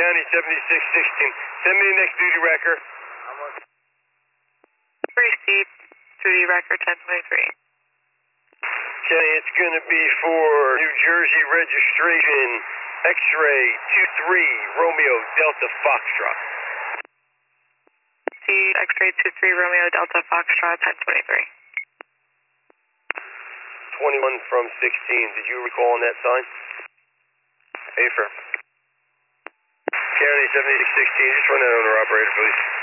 County 7616. Send me the next duty record. Receipt, duty record 1023. Okay, it's going to be for New Jersey registration, X-ray 23 Romeo Delta Foxtrot. See X-ray 23 Romeo Delta Foxtrot 1023. 21 from 16. Did you recall on that sign? Affirm. County 7616, just run that owner operator, please.